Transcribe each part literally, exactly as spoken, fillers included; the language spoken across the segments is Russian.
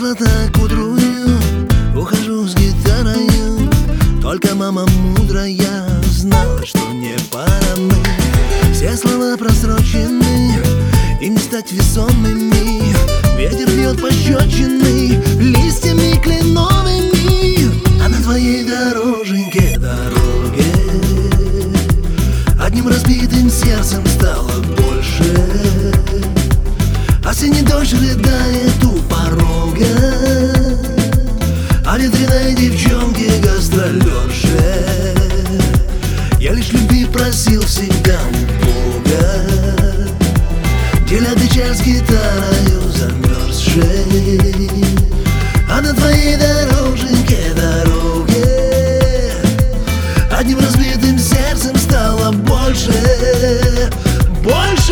златокудрую ухожу с гитарою. Только мама мудрая знала, что не пора мы. Все слова просрочены, им не стать весомыми. Ветер бьет пощечины листьями кленовыми. А на твоей дороженьке, дороге, одним разбитым сердцем стало больше. Осенний дождь рыдает у порога о ветреной девчонке гастролерше. Я лишь любви просил всегда у Бога, деля ты час с гитарою замерзшей. А на твоей дороженьке, дороге, одним разбитым сердцем стало больше, больше.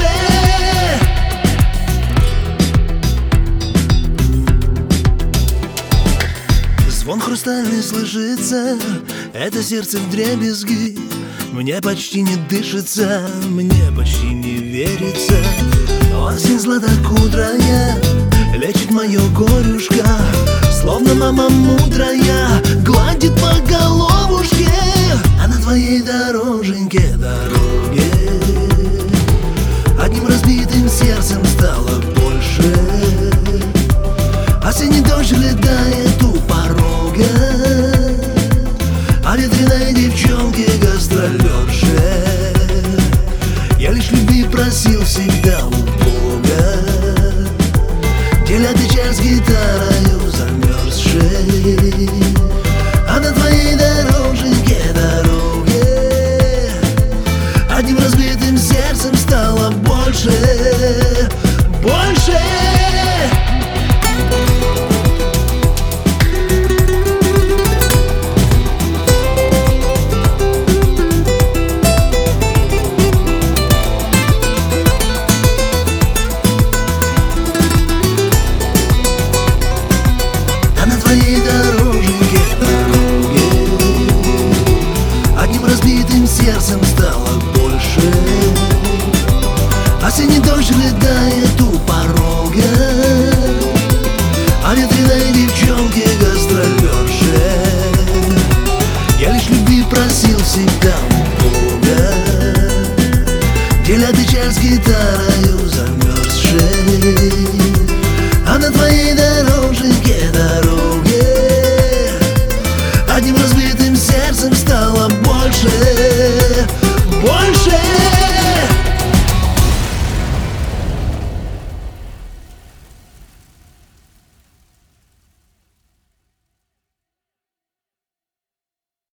Звон хрустальный слышится, это сердце вдребезги. Мне почти не дышится, мне почти не верится. Осень златокудрая лечит мое горюшко, словно мама мудрая гладит по головушке. А на твоей дороженьке, дороге, одним разбитым сердцем стало больше. Осенний дождь летает у порога о ветреной девчонке гастролерше. Я лишь любви просил всегда у Бога, деля ты час с гитарою замерзшей. А на твоей дороженьке, дороге, одним разбитым сердцем стало больше, больше. Сердцем стало больше. Осенний дождь летает у порога